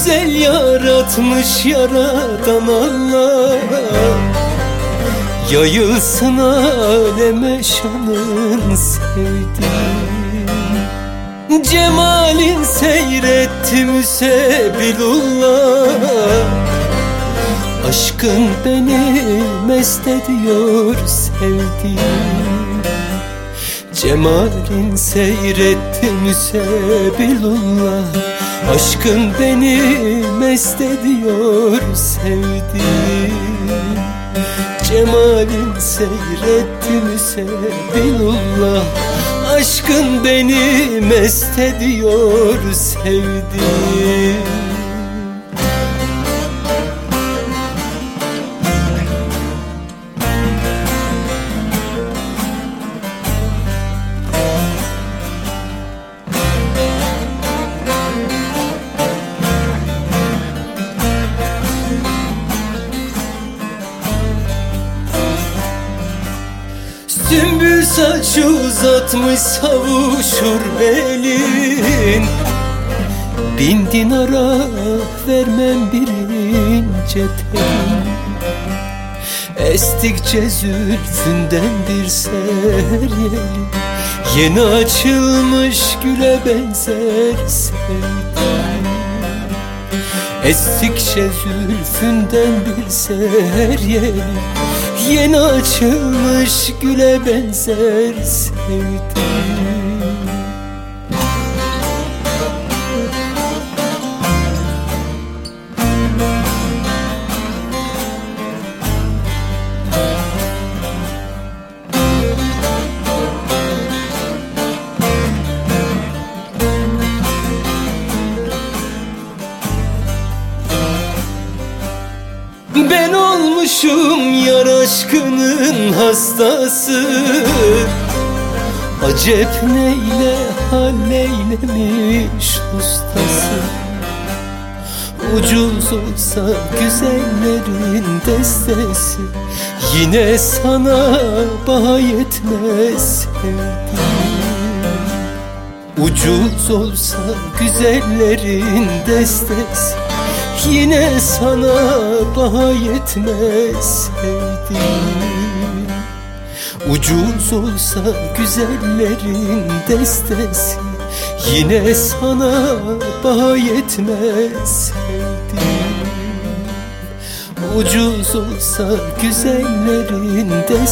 güzel yaratmış yaradan Allah. Yayılsın aleme şanın sevdiğim. Cemalin seyretti müsebilullah. Aşkın beni mest ediyor sevdiğim. Cemalin seyretti müsebilullah. Aşkın beni mest ediyor sevdiğim. Cemalin seyretti müsebilullah. Aşkın beni mest ediyor sevdiğim. Sümbül saçı uzatmış savuşur belin. 1000 dinara vermem bir ince telin. Estikçe zülfünden bir seryeli. Yeni açılmış güle benzer sevdim. Estikçe zülfünden bir seryeli. Yeni açılmış güle benzer sevdim. Ben olmuşum yar aşkının hastası. Acep neyle halleylemiş ustası. Ucuz olsa güzellerin destesi. Yine sana baha yetmez sevdiğim. Ucuz olsa güzellerin destesi. Yine sana baha yetmez sevdiğim. Ucuz olsa güzellerin destesi. Yine sana baha yetmez sevdiğim. Ucuz olsa güzellerin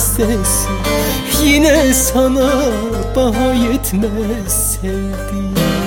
destesi. Yine sana baha yetmez sevdiğim.